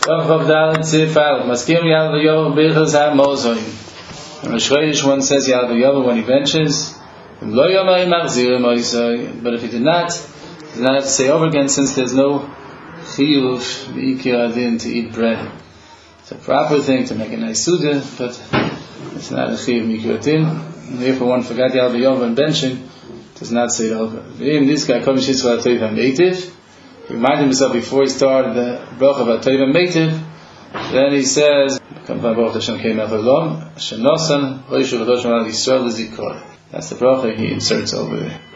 Rosh Chodesh, one says Yad V'Yovel when he benches. But if he did not have to say over again, since there's no chiyuv v'ikir adin to eat bread. It's a proper thing to make a nice suda, but it's not a chiyuv v'ikir adin. And therefore, one forgot Yad V'Yovel when benching, does not say it over. This guy comes to Shitz V'Atoiv HaMeitiv. He reminded himself before he started the bracha V'Atoiv HaMeitiv. Then he says, that's the bracha he inserts over there.